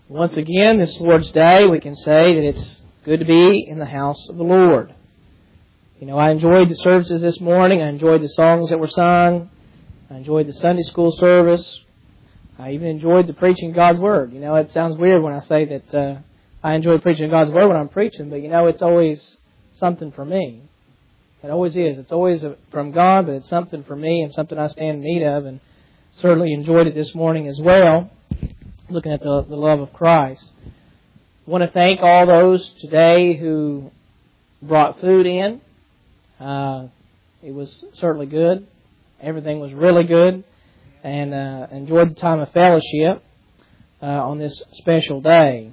Once again, this Lord's Day, we can say that it's good to be in the house of the Lord. You know, I enjoyed the services this morning. I enjoyed the songs that were sung. I enjoyed the Sunday school service. I even enjoyed the preaching of God's Word. You know, it sounds weird when I say that I enjoy preaching God's Word when I'm preaching, but you know, it's always something for me. It always is. It's always from God, but it's something for me and something I stand in need of, and certainly enjoyed it this morning as well, looking at the love of Christ. I want to thank all those today who brought food in. It was certainly good. Everything was really good, and enjoyed the time of fellowship on this special day.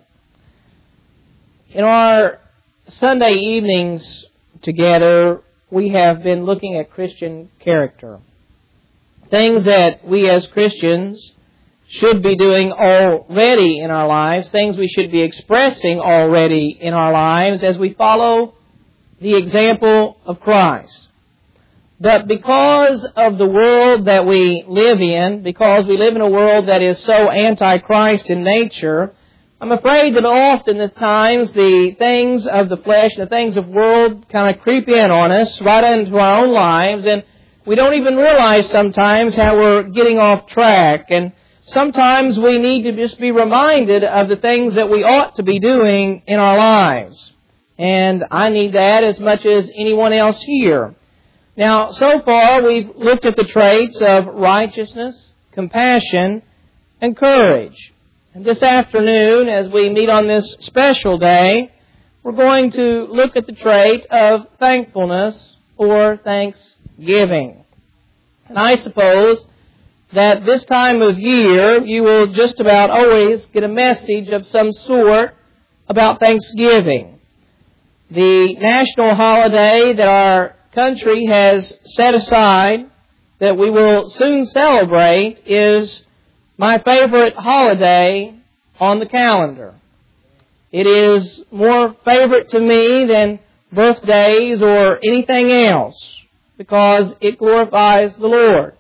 In our Sunday evenings together, we have been looking at Christian character. Things that we as Christians should be doing already in our lives, things we should be expressing already in our lives as we follow the example of Christ. But because of the world that we live in, because we live in a world that is so anti-Christ in nature, I'm afraid that often at times the things of the flesh, the things of the world kind of creep in on us right into our own lives, and we don't even realize sometimes how we're getting off track. And sometimes we need to just be reminded of the things that we ought to be doing in our lives. And I need that as much as anyone else here. Now, so far we've looked at the traits of righteousness, compassion, and courage. And this afternoon, as we meet on this special day, we're going to look at the trait of thankfulness or thanksgiving. And I suppose that this time of year you will just about always get a message of some sort about Thanksgiving. The national holiday that our country has set aside that we will soon celebrate is my favorite holiday on the calendar. It is more favorite to me than birthdays or anything else because it glorifies the Lord.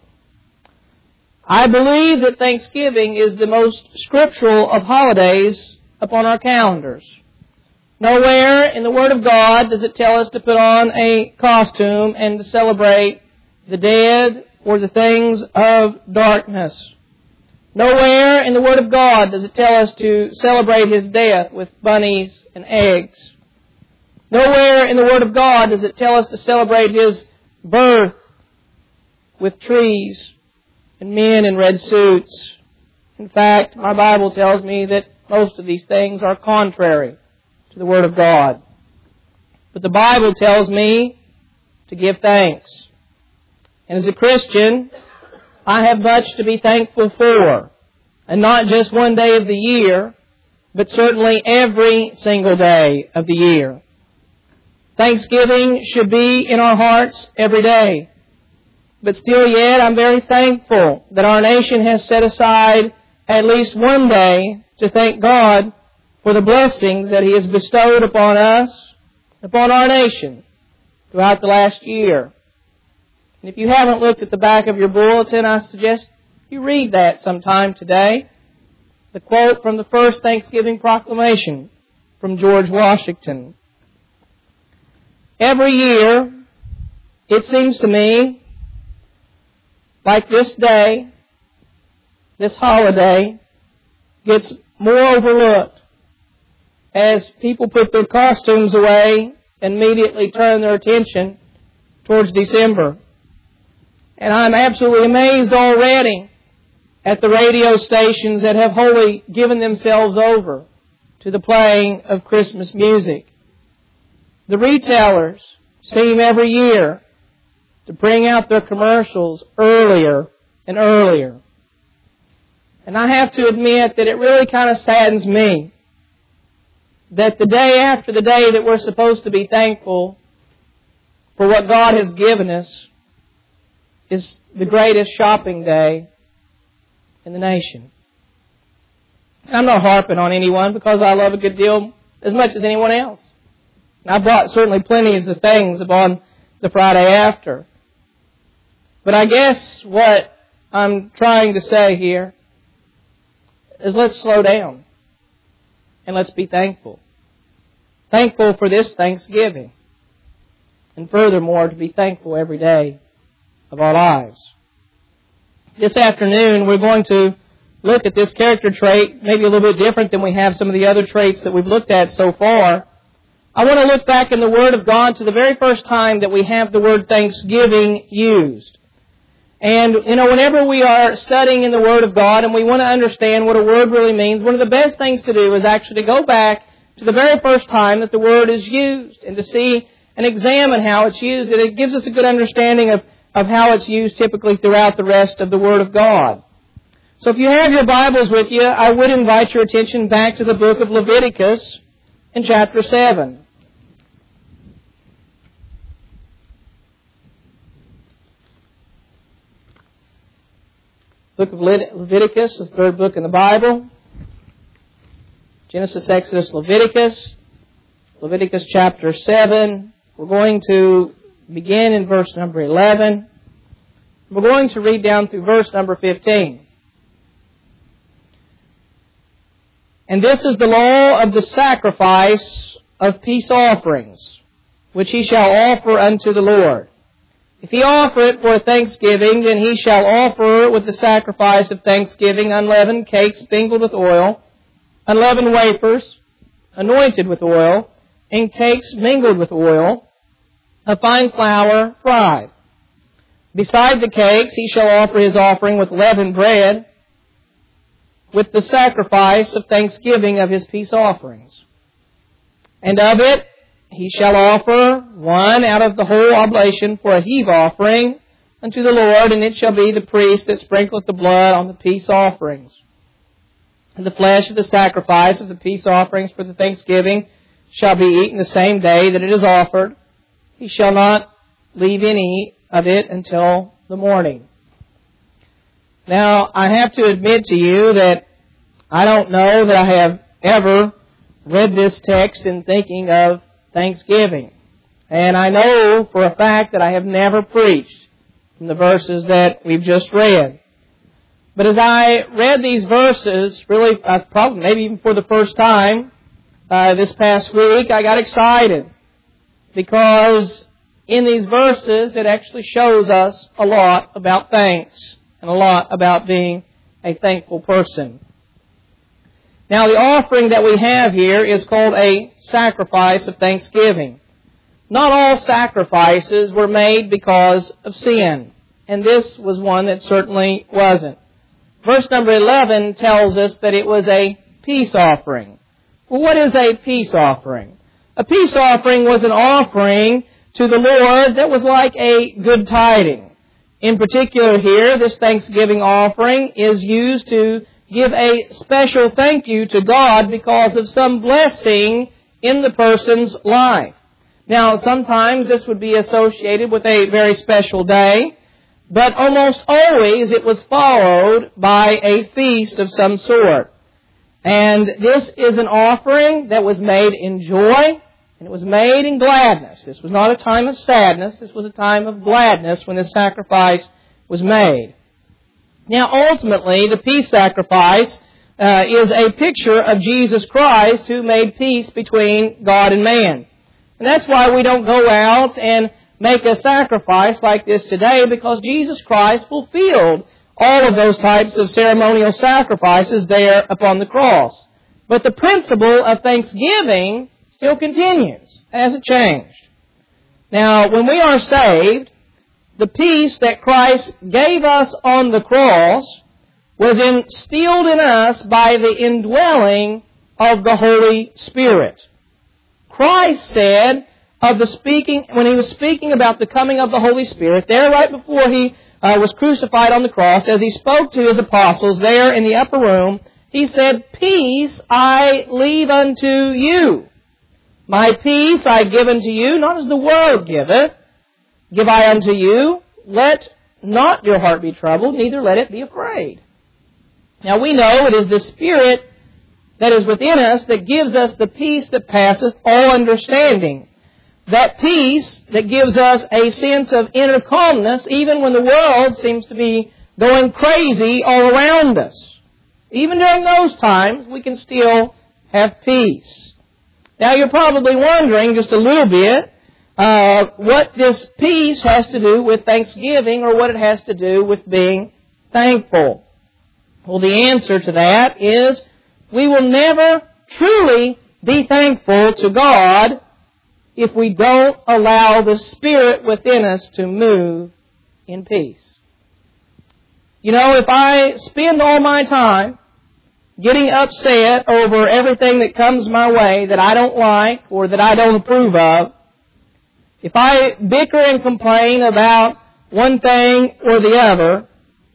I believe that Thanksgiving is the most scriptural of holidays upon our calendars. Nowhere in the Word of God does it tell us to put on a costume and to celebrate the dead or the things of darkness. Nowhere in the Word of God does it tell us to celebrate His death with bunnies and eggs. Nowhere in the Word of God does it tell us to celebrate His birth with trees and men in red suits. In fact, my Bible tells me that most of these things are contrary to the Word of God. But the Bible tells me to give thanks. And as a Christian, I have much to be thankful for. And not just one day of the year, but certainly every single day of the year. Thanksgiving should be in our hearts every day. But still yet, I'm very thankful that our nation has set aside at least one day to thank God for the blessings that He has bestowed upon us, upon our nation, throughout the last year. And if you haven't looked at the back of your bulletin, I suggest you read that sometime today. The quote from the first Thanksgiving proclamation from George Washington. Every year, it seems to me, like this day, this holiday, gets more overlooked as people put their costumes away and immediately turn their attention towards December. And I'm absolutely amazed already at the radio stations that have wholly given themselves over to the playing of Christmas music. The retailers seem every year to bring out their commercials earlier and earlier. And I have to admit that it really kind of saddens me that the day after the day that we're supposed to be thankful for what God has given us is the greatest shopping day in the nation. I'm not harping on anyone because I love a good deal as much as anyone else. And I bought certainly plenty of things upon the Friday after. But I guess what I'm trying to say here is let's slow down. and let's be thankful. Thankful for this Thanksgiving. And furthermore, to be thankful every day of our lives. This afternoon, we're going to look at this character trait, maybe a little bit different than we have some of the other traits that we've looked at so far. I want to look back in the Word of God to the very first time that we have the word thanksgiving used. And, whenever we are studying in the Word of God and we want to understand what a word really means, one of the best things to do is actually to go back to the very first time that the word is used and to see and examine how it's used. And it gives us a good understanding of how it's used typically throughout the rest of the Word of God. So if you have your Bibles with you, I would invite your attention back to the book of Leviticus in chapter 7. Book of Leviticus is the third book in the Bible. Genesis, Exodus, Leviticus. Leviticus chapter 7. We're going to begin in verse number 11. We're going to read down through verse number 15. And this is the law of the sacrifice of peace offerings, which he shall offer unto the Lord. If he offer it for thanksgiving, then he shall offer with the sacrifice of thanksgiving unleavened cakes mingled with oil, unleavened wafers, anointed with oil, and cakes mingled with oil, of fine flour fried. Beside the cakes he shall offer his offering with leavened bread, with the sacrifice of thanksgiving of his peace offerings. And of it he shall offer one out of the whole oblation for a heave offering unto the Lord, and it shall be the priest that sprinkleth the blood on the peace offerings. And the flesh of the sacrifice of the peace offerings for the thanksgiving shall be eaten the same day that it is offered. He shall not leave any of it until the morning. Now, I have to admit to you that I don't know that I have ever read this text in thinking of Thanksgiving. And I know for a fact that I have never preached from the verses that we've just read. But as I read these verses, really, probably maybe even for the first time this past week, I got excited. Because in these verses, it actually shows us a lot about thanks and a lot about being a thankful person. Now, the offering that we have here is called a sacrifice of thanksgiving. Not all sacrifices were made because of sin, and this was one that certainly wasn't. Verse number 11 tells us that it was a peace offering. Well, what is a peace offering? A peace offering was an offering to the Lord that was like a good tiding. In particular here, this thanksgiving offering is used to give a special thank you to God because of some blessing in the person's life. Now, sometimes this would be associated with a very special day, but almost always it was followed by a feast of some sort. And this is an offering that was made in joy, and it was made in gladness. This was not a time of sadness. This was a time of gladness when this sacrifice was made. Now, ultimately, the peace sacrifice is a picture of Jesus Christ who made peace between God and man. And that's why we don't go out and make a sacrifice like this today, because Jesus Christ fulfilled all of those types of ceremonial sacrifices there upon the cross. But the principle of thanksgiving still continues, hasn't changed. Now, when we are saved, the peace that Christ gave us on the cross was instilled in us by the indwelling of the Holy Spirit. Christ said when he was speaking about the coming of the Holy Spirit, there right before he was crucified on the cross, as he spoke to his apostles there in the upper room, he said, "Peace I leave unto you. My peace I give unto you, not as the world giveth, give I unto you. Let not your heart be troubled, neither let it be afraid." Now we know it is the Spirit that is within us that gives us the peace that passeth all understanding. That peace that gives us a sense of inner calmness even when the world seems to be going crazy all around us. Even during those times, we can still have peace. Now you're probably wondering just a little bit what this peace has to do with thanksgiving or what it has to do with being thankful. Well, the answer to that is we will never truly be thankful to God if we don't allow the Spirit within us to move in peace. You know, if I spend all my time getting upset over everything that comes my way that I don't like or that I don't approve of, if I bicker and complain about one thing or the other,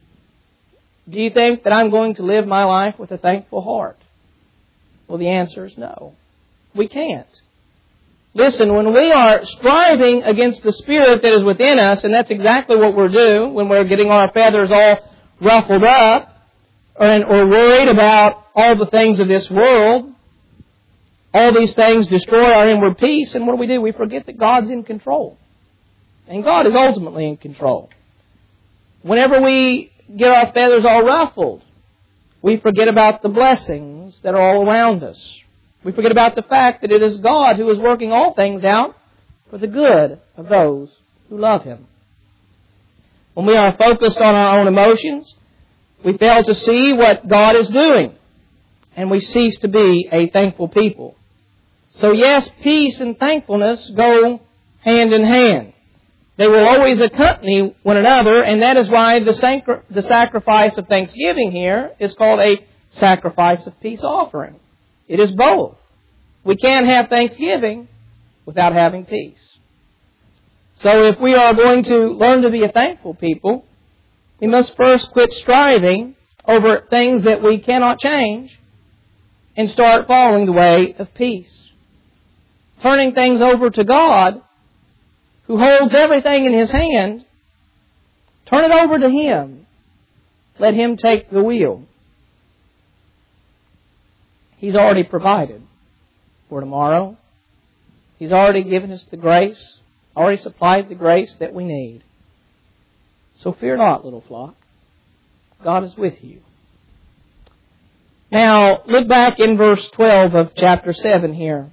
do you think that I'm going to live my life with a thankful heart? Well, the answer is no. We can't. Listen, when we are striving against the Spirit that is within us, and that's exactly what we're doing when we're getting our feathers all ruffled up or worried about all the things of this world, all these things destroy our inward peace, and what do? We forget that God's in control. And God is ultimately in control. Whenever we get our feathers all ruffled, we forget about the blessings that are all around us. We forget about the fact that it is God who is working all things out for the good of those who love Him. When we are focused on our own emotions, we fail to see what God is doing, and we cease to be a thankful people. So yes, peace and thankfulness go hand in hand. They will always accompany one another, and that is why the sacrifice of thanksgiving here is called a sacrifice of peace offering. It is both. We can't have thanksgiving without having peace. So if we are going to learn to be a thankful people, we must first quit striving over things that we cannot change and start following the way of peace. Turning things over to God, who holds everything in His hand. Turn it over to Him. Let Him take the wheel. He's already provided for tomorrow. He's already given us the grace, already supplied the grace that we need. So fear not, little flock. God is with you. Now, look back in verse 12 of chapter 7 here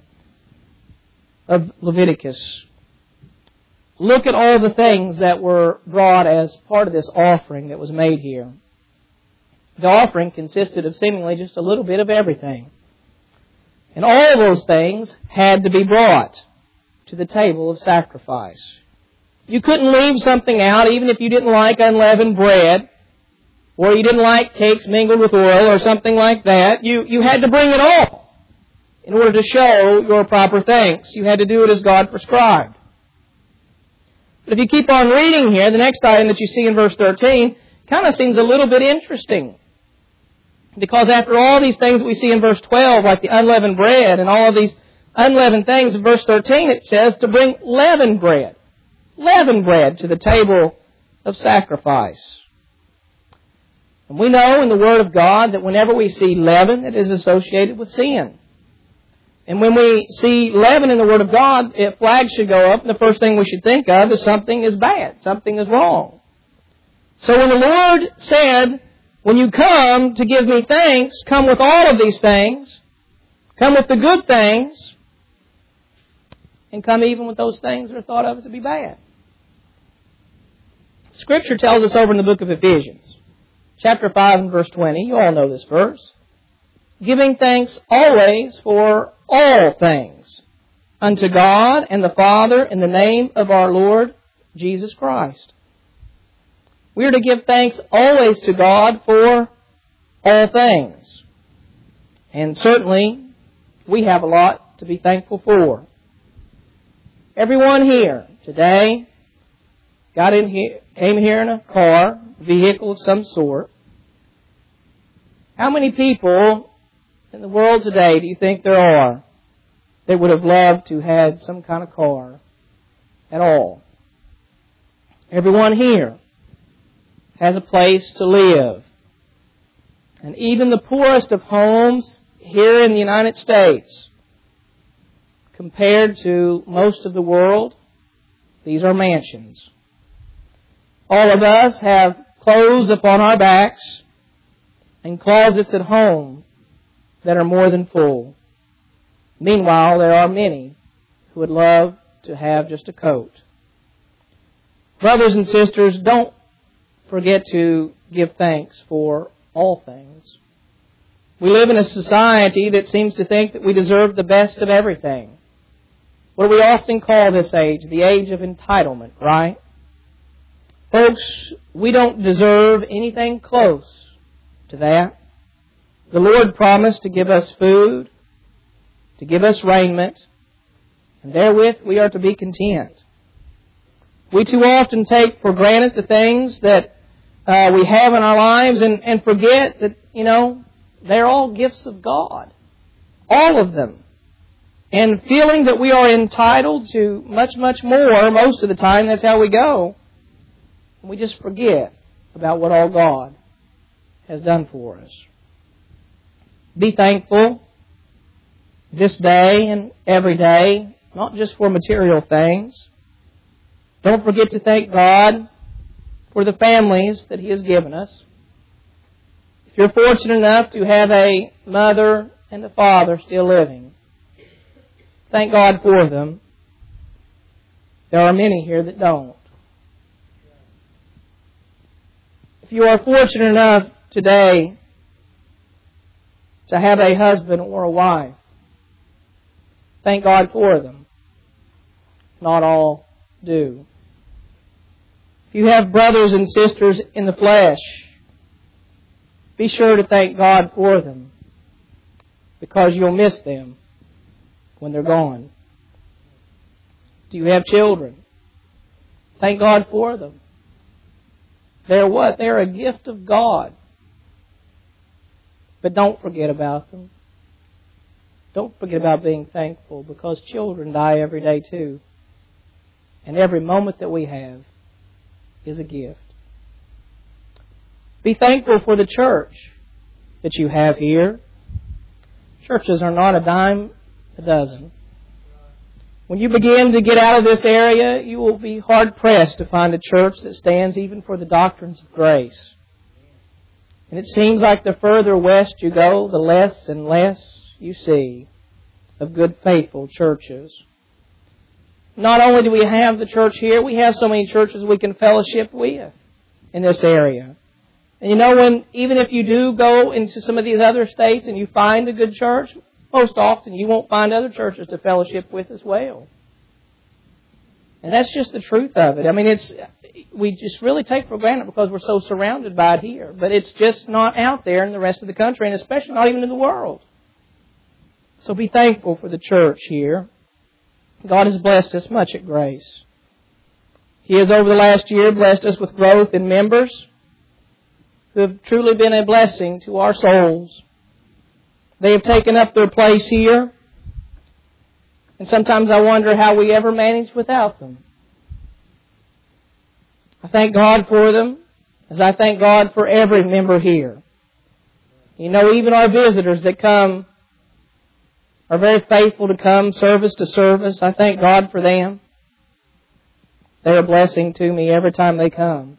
of Leviticus. Look at all the things that were brought as part of this offering that was made here. The offering consisted of seemingly just a little bit of everything. And all those things had to be brought to the table of sacrifice. You couldn't leave something out even if you didn't like unleavened bread, or you didn't like cakes mingled with oil or something like that. You had to bring it all in order to show your proper thanks. You had to do it as God prescribed. But if you keep on reading here, the next item that you see in verse 13 kind of seems a little bit interesting. Because after all these things we see in verse 12, like the unleavened bread and all of these unleavened things, in verse 13 it says to bring leavened bread to the table of sacrifice. And we know in the Word of God that whenever we see leaven, it is associated with sin. And when we see leaven in the Word of God, flags should go up, and the first thing we should think of is something is bad, something is wrong. So when the Lord said, when you come to give me thanks, come with all of these things, come with the good things, and come even with those things that are thought of to be bad. Scripture tells us over in the book of Ephesians, chapter 5 and verse 20, you all know this verse, giving thanks always for all things unto God and the Father in the name of our Lord Jesus Christ. We are to give thanks always to God for all things. And certainly, we have a lot to be thankful for. Everyone here today came here in a car, vehicle of some sort. How many people in the world today do you think there are that would have loved to have had some kind of car at all? Everyone here has a place to live. And even the poorest of homes here in the United States, compared to most of the world, these are mansions. All of us have clothes upon our backs and closets at home that are more than full. Meanwhile, there are many who would love to have just a coat. Brothers and sisters, don't forget to give thanks for all things. We live in a society that seems to think that we deserve the best of everything. What do we often call this age? The age of entitlement, right? Folks, we don't deserve anything close to that. The Lord promised to give us food, to give us raiment, and therewith we are to be content. We too often take for granted the things that we have in our lives and forget that, they're all gifts of God. All of them. And feeling that we are entitled to much, much more, most of the time, that's how we go. We just forget about what all God has done for us. Be thankful this day and every day, not just for material things. Don't forget to thank God for the families that He has given us. If you're fortunate enough to have a mother and a father still living, thank God for them. There are many here that don't. If you are fortunate enough today to have a husband or a wife, thank God for them. Not all do. If you have brothers and sisters in the flesh, be sure to thank God for them, because you'll miss them when they're gone. Do you have children? Thank God for them. They're what? They're a gift of God. But don't forget about them. Don't forget about being thankful, because children die every day too. And every moment that we have is a gift. Be thankful for the church that you have here. Churches are not a dime a dozen. When you begin to get out of this area, you will be hard-pressed to find a church that stands even for the doctrines of grace. And it seems like the further west you go, the less and less you see of good, faithful churches. Not only do we have the church here, we have so many churches we can fellowship with in this area. And even if you do go into some of these other states and you find a good church, most often you won't find other churches to fellowship with as well. And that's just the truth of it. We just really take for granted because we're so surrounded by it here. But it's just not out there in the rest of the country, and especially not even in the world. So be thankful for the church here. God has blessed us much at Grace. He has, over the last year, blessed us with growth in members who have truly been a blessing to our souls. They have taken up their place here. And sometimes I wonder how we ever managed without them. I thank God for them, as I thank God for every member here. Even our visitors that come are very faithful to come service to service. I thank God for them. They're a blessing to me every time they come.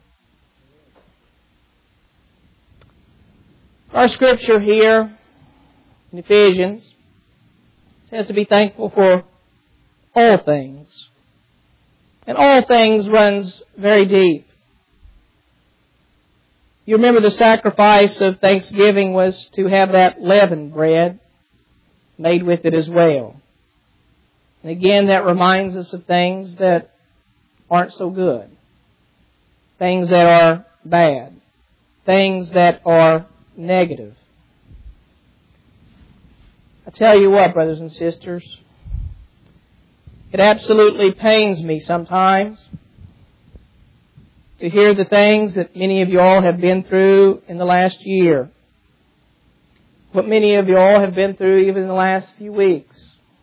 Our scripture here in Ephesians says to be thankful for all things. And all things runs very deep. You remember the sacrifice of Thanksgiving was to have that leavened bread made with it as well. And again, that reminds us of things that aren't so good. Things that are bad. Things that are negative. I tell you what, brothers and sisters, it absolutely pains me sometimes to hear the things that many of you all have been through in the last year. What many of you all have been through even in the last few weeks.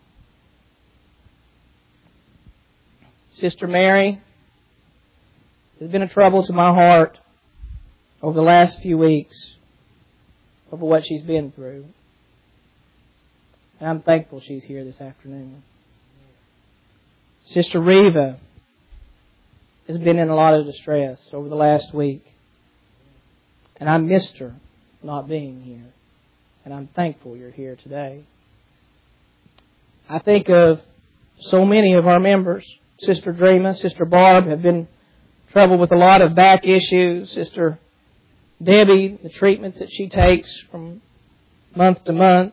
Sister Mary has been a trouble to my heart over the last few weeks over what she's been through. And I'm thankful she's here this afternoon. Sister Reva has been in a lot of distress over the last week. And I missed her not being here. And I'm thankful you're here today. I think of so many of our members. Sister Dreama, Sister Barb have been troubled with a lot of back issues. Sister Debbie, the treatments that she takes from month to month.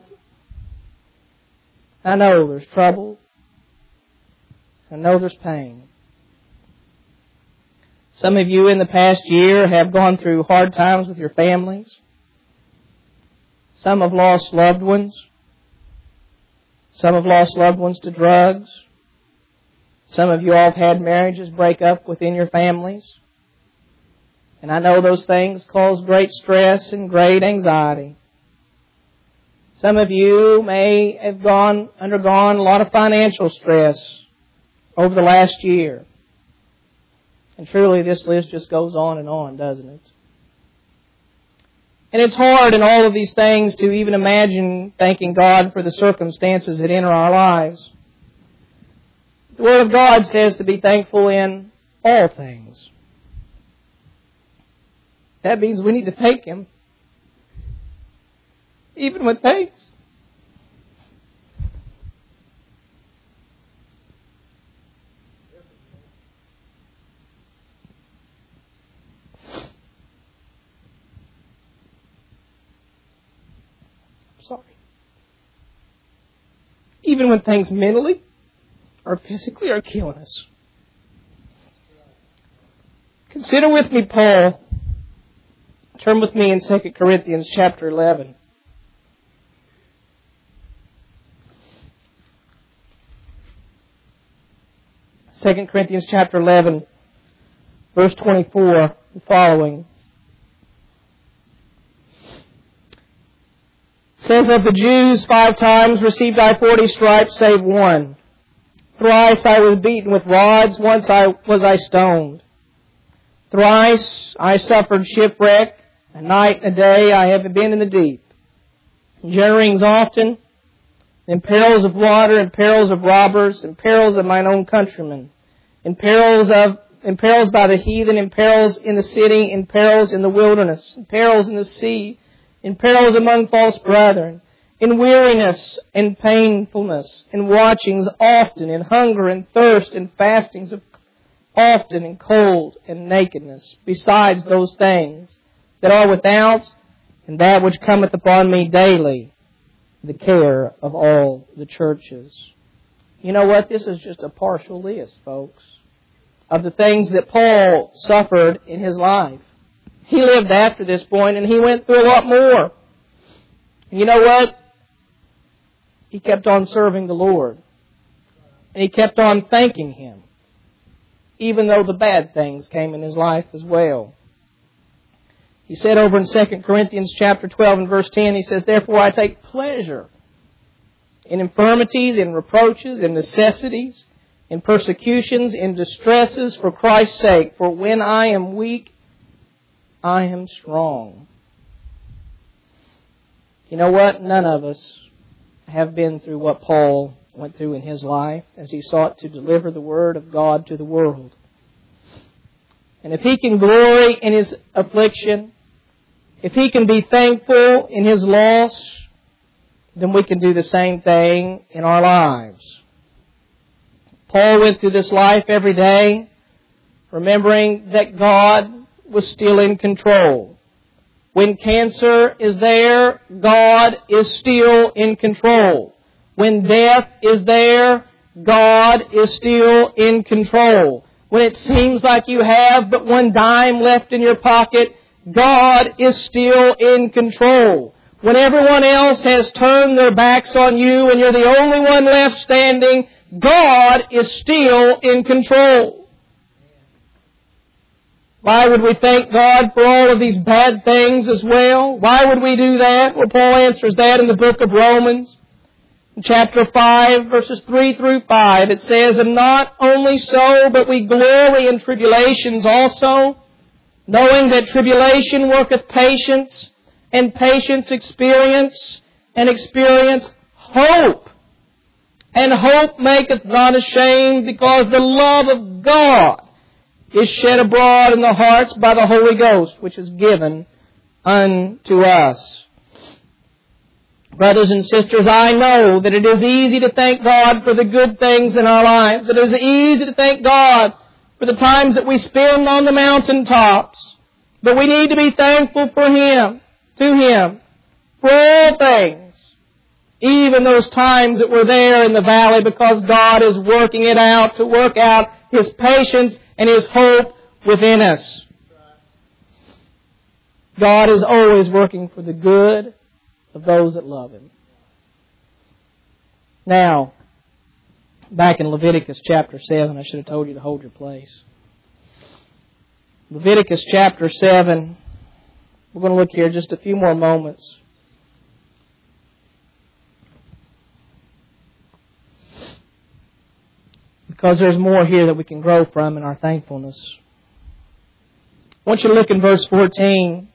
I know there's trouble. I know there's pain. Some of you in the past year have gone through hard times with your families. Some have lost loved ones. Some have lost loved ones to drugs. Some of you all have had marriages break up within your families. And I know those things cause great stress and great anxiety. Some of you may have undergone a lot of financial stress over the last year. And truly this list just goes on, doesn't it? And it's hard in all of these things to even imagine thanking God for the circumstances that enter our lives. The Word of God says to be thankful in all things. That means we need to thank Him even with thanks. Sorry. Even when things mentally or physically are killing us. Consider with me Paul. Turn with me in 2 Corinthians chapter 11. 2 Corinthians chapter 11, verse 24 and following. It says, of the Jews 5 times received I 40 stripes, save one. Thrice I was beaten with rods, once was I stoned. Thrice I suffered shipwreck, a night and a day I have been in the deep. In journeyings often, in perils of water, in perils of robbers, in perils of mine own countrymen, in perils by the heathen, in perils in the city, in perils in the wilderness, in perils in the sea, in perils among false brethren, in weariness and painfulness, in watchings often, in hunger and thirst, in fastings often, in cold and nakedness, besides those things that are without, and that which cometh upon me daily, the care of all the churches. You know what? This is just a partial list, folks, of the things that Paul suffered in his life. He lived after this point, and he went through a lot more. And you know what? He kept on serving the Lord. And he kept on thanking Him, even though the bad things came in his life as well. He said over in 2 Corinthians chapter 12 and verse 10, he says, therefore I take pleasure in infirmities, in reproaches, in necessities, in persecutions, in distresses for Christ's sake. For when I am weak, I am strong. You know what? None of us have been through what Paul went through in his life as he sought to deliver the Word of God to the world. And if he can glory in his affliction, if he can be thankful in his loss, then we can do the same thing in our lives. Paul went through this life every day, remembering that God was still in control. When cancer is there, God is still in control. When death is there, God is still in control. When it seems like you have but one dime left in your pocket, God is still in control. When everyone else has turned their backs on you and you're the only one left standing, God is still in control. Why would we thank God for all of these bad things as well? Why would we do that? Well, Paul answers that in the book of Romans. In chapter 5, verses 3 through 5, it says, and not only so, but we glory in tribulations also, knowing that tribulation worketh patience, and patience experience, and experience hope. And hope maketh not ashamed, because the love of God is shed abroad in the hearts by the Holy Ghost, which is given unto us. Brothers and sisters, I know that it is easy to thank God for the good things in our lives. That it is easy to thank God for the times that we spend on the mountaintops. But we need to be thankful for Him, to Him, for all things. Even those times that we're there in the valley, because God is working it out to work out His patience and His hope within us. God is always working for the good of those that love Him. Now, back in Leviticus chapter 7, I should have told you to hold your place. Leviticus chapter 7, we're going to look here just a few more moments. Because there's more here that we can grow from in our thankfulness. I want you to look in verse 14.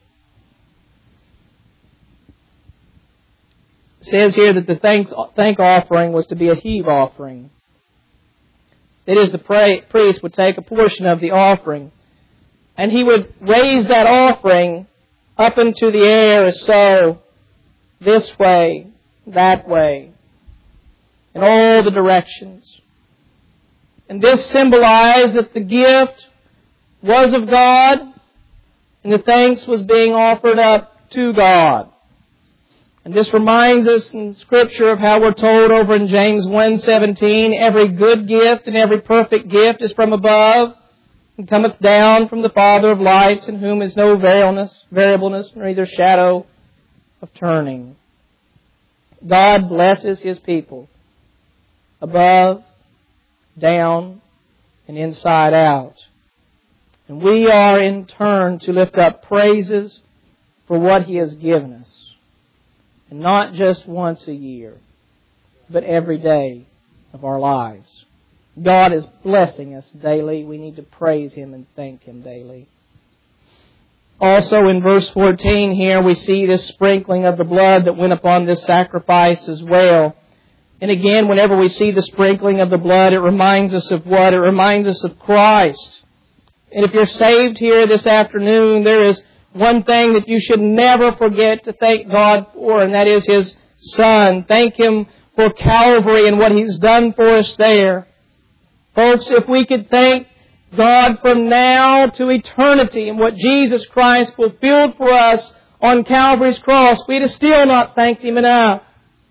It says here that the thank offering was to be a heave offering. That is, the priest would take a portion of the offering and he would raise that offering up into the air as so, this way, that way, in all the directions. And this symbolized that the gift was of God and the thanks was being offered up to God. And this reminds us in Scripture of how we're told over in James 1:17, every good gift and every perfect gift is from above, and cometh down from the Father of lights, in whom is no variableness, nor either shadow of turning. God blesses His people above, down, and inside out. And we are in turn to lift up praises for what He has given us. And not just once a year, but every day of our lives. God is blessing us daily. We need to praise Him and thank Him daily. Also in verse 14 here, we see this sprinkling of the blood that went upon this sacrifice as well. And again, whenever we see the sprinkling of the blood, it reminds us of what? It reminds us of Christ. And if you're saved here this afternoon, there is one thing that you should never forget to thank God for, and that is His Son. Thank Him for Calvary and what He's done for us there. Folks, if we could thank God from now to eternity and what Jesus Christ fulfilled for us on Calvary's cross, we'd have still not thanked Him enough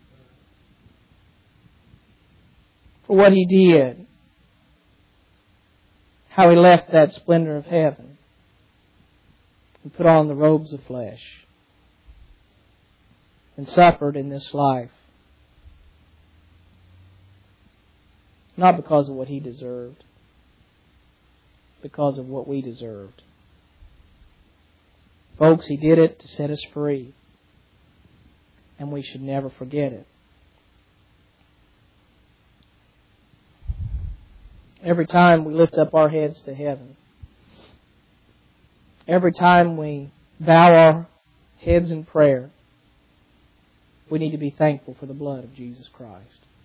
for what He did. How He left that splendor of heaven and put on the robes of flesh and suffered in this life. Not because of what He deserved, because of what we deserved. Folks, He did it to set us free, and we should never forget it. Every time we lift up our heads to heaven, every time we bow our heads in prayer, we need to be thankful for the blood of Jesus Christ.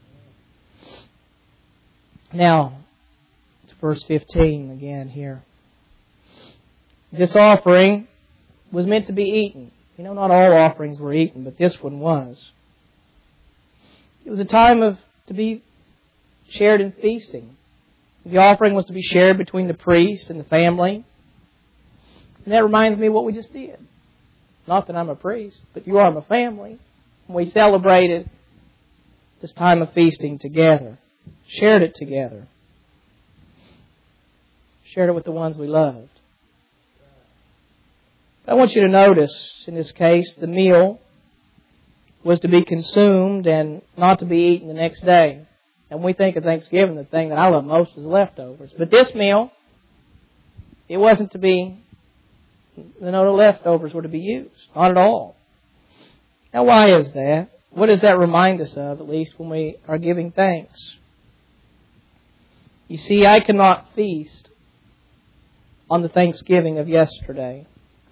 Now, to verse 15 again here. This offering was meant to be eaten. You know, not all offerings were eaten, but this one was. It was a time to be shared in feasting. The offering was to be shared between the priest and the family. And that reminds me of what we just did. Not that I'm a priest, but you are my family. We celebrated this time of feasting together. Shared it together. Shared it with the ones we loved. I want you to notice, in this case, the meal was to be consumed and not to be eaten the next day. And when we think of Thanksgiving, the thing that I love most is leftovers. But this meal, it wasn't to be, no leftovers were to be used. Not at all. Now, why is that? What does that remind us of, at least when we are giving thanks? You see, I cannot feast on the Thanksgiving of yesterday.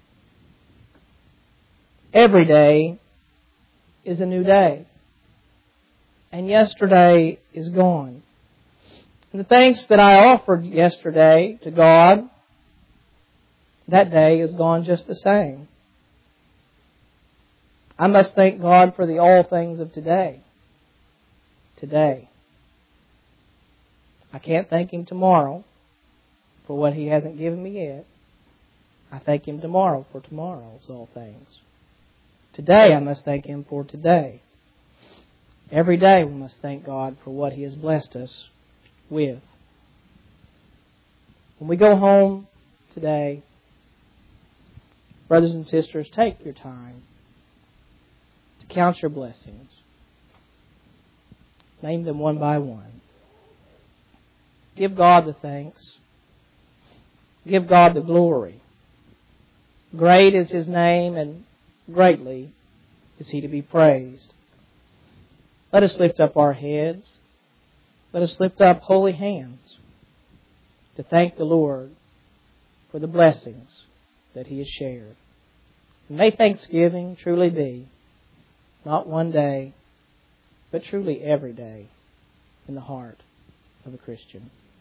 Every day is a new day. And yesterday is gone. And the thanks that I offered yesterday to God, that day is gone just the same. I must thank God for the all things of today. Today. I can't thank Him tomorrow for what He hasn't given me yet. I thank Him tomorrow for tomorrow's all things. Today I must thank Him for today. Every day we must thank God for what He has blessed us with. When we go home today, brothers and sisters, take your time to count your blessings. Name them one by one. Give God the thanks. Give God the glory. Great is His name, and greatly is He to be praised. Let us lift up our heads. Let us lift up holy hands to thank the Lord for the blessings that He has shared. And may thanksgiving truly be not one day, but truly every day in the heart of a Christian.